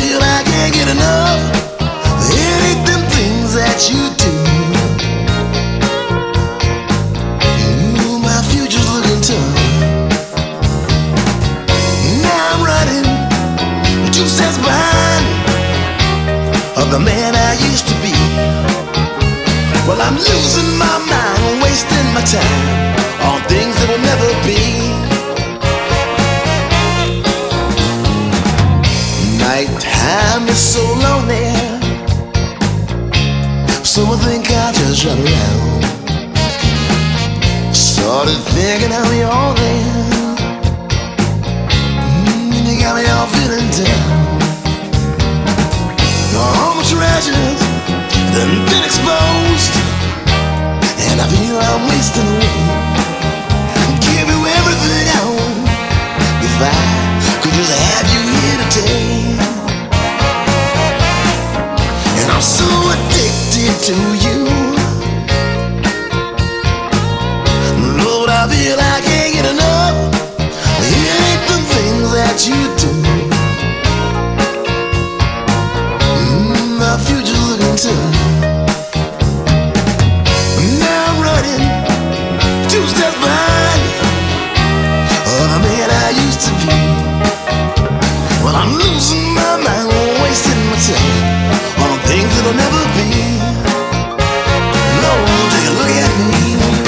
feel I can't get enough. It ain't them things that you do. Ooh, my future's looking tough. Now I'm running 2 steps behind of the man I used to be. Well, I'm losing my mind, wasting my time on things that'll never be. Nighttime is so lonely, so I think I'll just run around. Started thinking how we all there. You got me all feeling down. All my treasures done been exposed, and I feel I'm wasting away. Give you everything I own if I could just have you here today. And I'm so addicted to you, Lord, I feel I can't get enough. It ain't the things that you do. My future's looking tough. Now I'm running 2 steps behind the man I used to be. Well, I'm losing my mind, wasting my time on things that'll never be. Lord, take a look at me.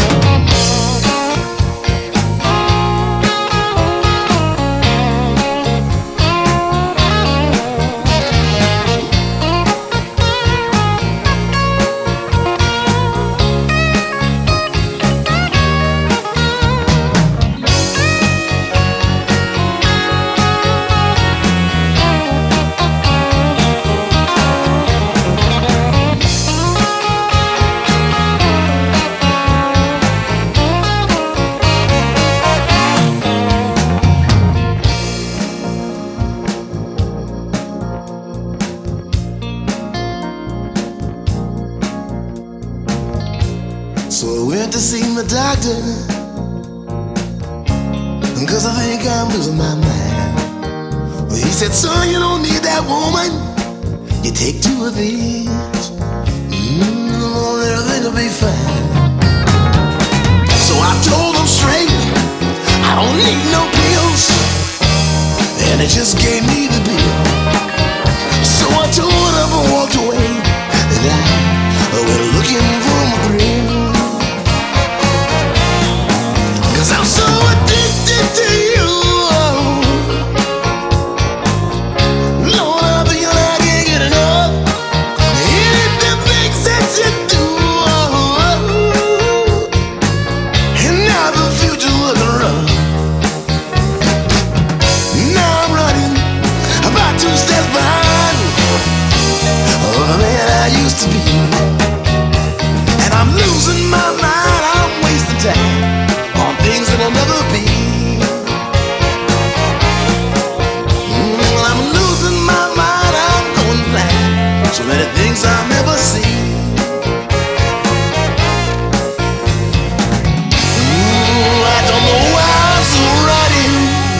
So I went to see my doctor, 'cause I think I'm losing my mind. Well, he said, son, you don't need that woman. You take 2 of these, everything will be fine. So I told him straight, I don't need no pills, and he just gave me the bill. So I told him and walked away, and I went looking for my thrill. I'm so addicted to you, Lord, I feel I can't get enough. It ain't the things that you do, and now the future's looking rough. Now I'm running about 2 steps behind the man I used to be, and I'm losing my mind, I'm wasting time on things that'll never be. I'm losing my mind, I'm going blind. So many things I'll never see. I don't know why I'm so running.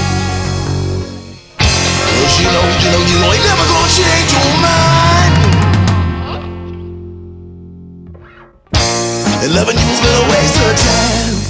'Cause you know, ain't never gonna change your mind. And loving you's been a waste of time.